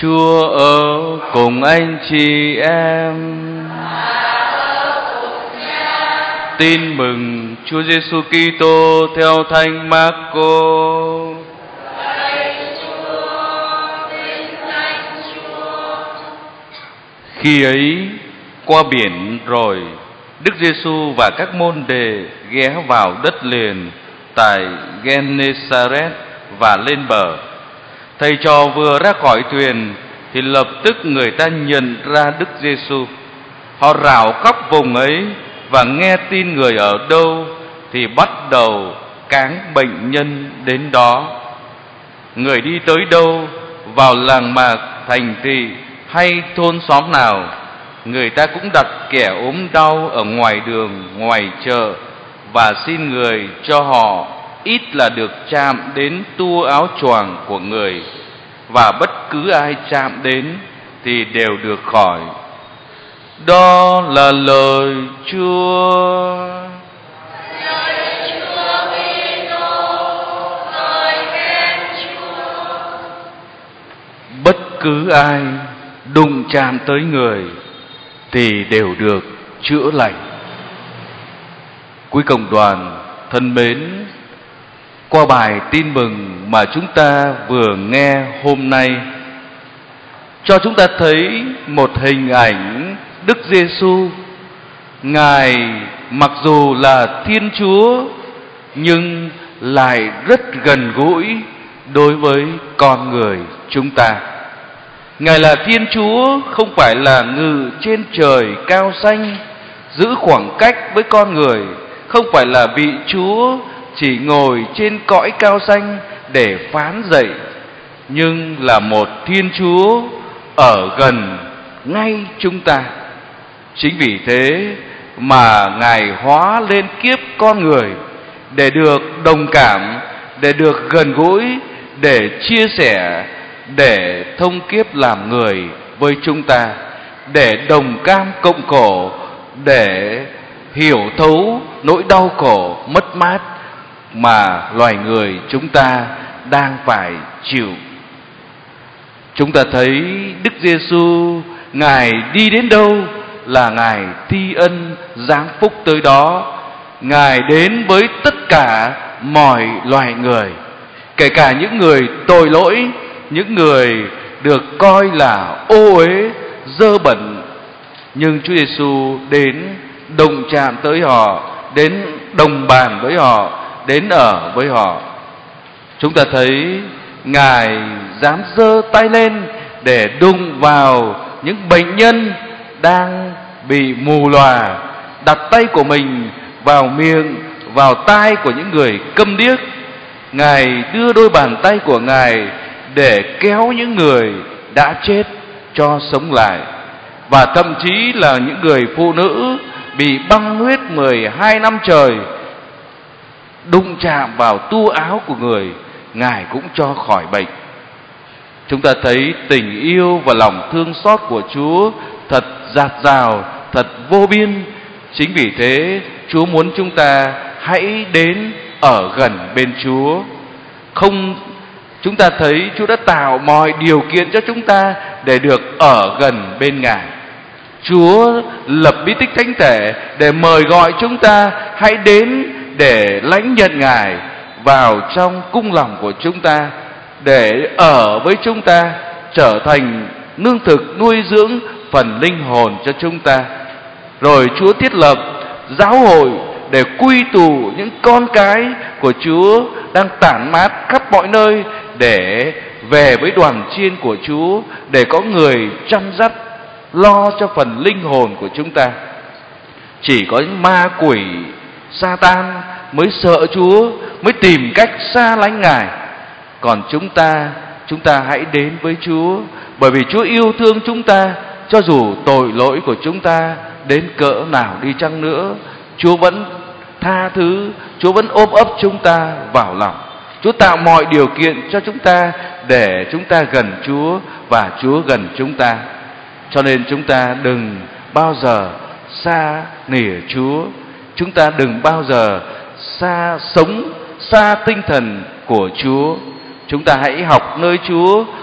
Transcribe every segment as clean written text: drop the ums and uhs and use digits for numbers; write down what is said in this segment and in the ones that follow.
Chúa ở cùng anh chị em. Tin mừng Chúa Giêsu Kitô theo Thánh Mác-cô. Khi ấy, qua biển rồi, Đức Giêsu và các môn đệ ghé vào đất liền tại Gen-nê-sa-rét và lên bờ. Thầy trò vừa ra khỏi thuyền thì lập tức người ta nhận ra Đức Giêsu. Họ rảo khắp vùng ấy và nghe tin người ở đâu thì bắt đầu cáng bệnh nhân đến đó. Người đi tới đâu, vào làng mạc, thành thị hay thôn xóm nào, người ta cũng đặt kẻ ốm đau ở ngoài đường, ngoài chợ và xin người cho họ ít là được chạm đến tua áo choàng của người, và bất cứ ai chạm đến thì đều được khỏi. Đó là lời Chúa. Bất cứ ai đụng chạm tới người thì đều được chữa lành. Quý cộng đoàn thân mến, qua bài tin mừng mà chúng ta vừa nghe hôm nay, cho chúng ta thấy một hình ảnh Đức Giêsu. Ngài mặc dù là Thiên Chúa nhưng lại rất gần gũi đối với con người chúng ta. Ngài là Thiên Chúa, không phải là ngự trên trời cao xanh, giữ khoảng cách với con người, không phải là vị Chúa chỉ ngồi trên cõi cao xanh để phán dạy, nhưng là một Thiên Chúa ở gần ngay chúng ta. Chính vì thế mà Ngài hóa lên kiếp con người để được đồng cảm, để được gần gũi, để chia sẻ, để thông kiếp làm người với chúng ta, để đồng cam cộng khổ, để hiểu thấu nỗi đau khổ mất mát mà loài người chúng ta đang phải chịu. Chúng ta thấy Đức Giêsu, Ngài đi đến đâu là Ngài thi ân giáng phúc tới đó. Ngài đến với tất cả mọi loài người, kể cả những người tội lỗi, những người được coi là ô uế, dơ bẩn, nhưng Chúa Giêsu đến đồng chạm tới họ, đến đồng bàn với họ, đến ở với họ. Chúng ta thấy Ngài dám giơ tay lên để đụng vào những bệnh nhân đang bị mù lòa, đặt tay của mình vào miệng, vào tai của những người câm điếc. Ngài đưa đôi bàn tay của Ngài để kéo những người đã chết cho sống lại. Và thậm chí là những người phụ nữ bị băng huyết 12 năm trời, đụng chạm vào tua áo của người, Ngài cũng cho khỏi bệnh. Chúng ta thấy tình yêu và lòng thương xót của Chúa thật dạt dào, thật vô biên. Chính vì thế Chúa muốn chúng ta hãy đến ở gần bên Chúa. Chúng ta thấy Chúa đã tạo mọi điều kiện cho chúng ta để được ở gần bên Ngài. Chúa lập bí tích thánh thể để mời gọi chúng ta hãy đến để lãnh nhận Ngài vào trong cung lòng của chúng ta, để ở với chúng ta, trở thành nương thực nuôi dưỡng phần linh hồn cho chúng ta. Rồi Chúa thiết lập giáo hội để quy tụ những con cái của Chúa đang tản mát khắp mọi nơi, để về với đoàn chiên của Chúa, để có người chăm dắt lo cho phần linh hồn của chúng ta. Chỉ có những ma quỷ Sa-tan mới sợ Chúa, mới tìm cách xa lánh Ngài. Còn chúng ta hãy đến với Chúa, bởi vì Chúa yêu thương chúng ta. Cho dù tội lỗi của chúng ta đến cỡ nào đi chăng nữa, Chúa vẫn tha thứ, Chúa vẫn ôm ấp chúng ta vào lòng. Chúa tạo mọi điều kiện cho chúng ta để chúng ta gần Chúa và Chúa gần chúng ta. Cho nên chúng ta đừng bao giờ xa nỉa Chúa. Chúng ta đừng bao giờ sống xa tinh thần của Chúa. Chúng ta hãy học nơi Chúa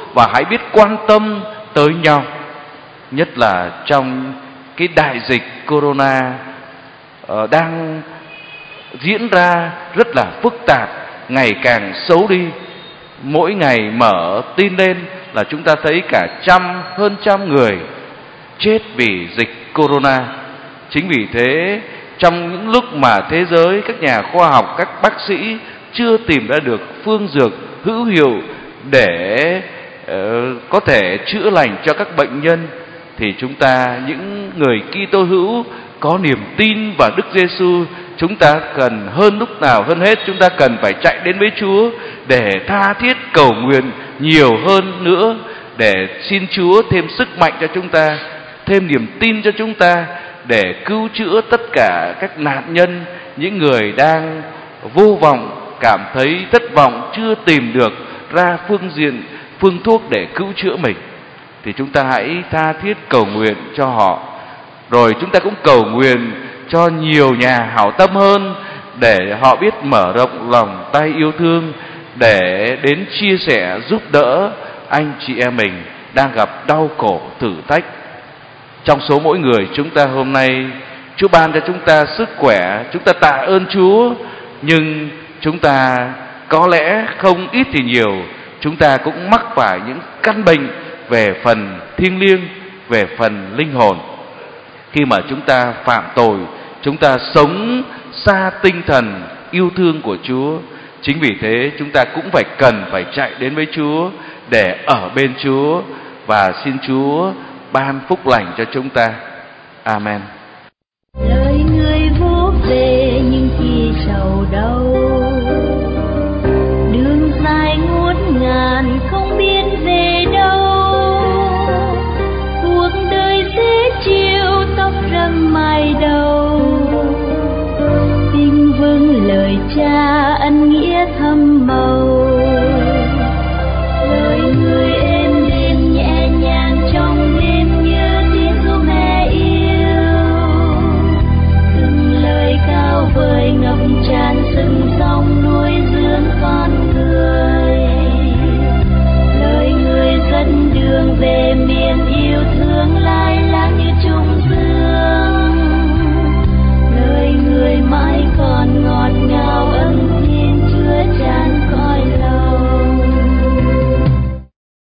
và hãy biết quan tâm tới nhau. Nhất là trong cái đại dịch corona đang diễn ra rất là phức tạp, ngày càng xấu đi. Mỗi ngày mở tin lên là chúng ta thấy cả hơn trăm người chết vì dịch corona. Chính vì thế, trong những lúc mà thế giới, các nhà khoa học, các bác sĩ chưa tìm ra được phương dược hữu hiệu để có thể chữa lành cho các bệnh nhân, thì chúng ta, những người Kitô hữu có niềm tin vào Đức Giêsu, chúng ta cần hơn lúc nào hơn hết, chúng ta cần phải chạy đến với Chúa để tha thiết cầu nguyện nhiều hơn nữa, để xin Chúa thêm sức mạnh cho chúng ta, thêm niềm tin cho chúng ta, để cứu chữa tất cả các nạn nhân, những người đang vô vọng, cảm thấy thất vọng, chưa tìm được ra phương thuốc để cứu chữa mình. Thì chúng ta hãy tha thiết cầu nguyện cho họ. Rồi chúng ta cũng cầu nguyện cho nhiều nhà hảo tâm hơn, để họ biết mở rộng lòng tay yêu thương, để đến chia sẻ giúp đỡ anh chị em mình đang gặp đau khổ thử thách. Trong số mỗi người chúng ta hôm nay, Chúa ban cho chúng ta sức khỏe, chúng ta tạ ơn Chúa. Nhưng chúng ta có lẽ không ít thì nhiều, chúng ta cũng mắc phải những căn bệnh về phần thiêng liêng, về phần linh hồn. Khi mà chúng ta phạm tội, chúng ta sống xa tinh thần yêu thương của Chúa. Chính vì thế chúng ta cũng cần phải chạy đến với Chúa, để ở bên Chúa và xin Chúa ban phúc lành cho chúng ta. Amen. Lời người vô về nhưng khi sầu đau,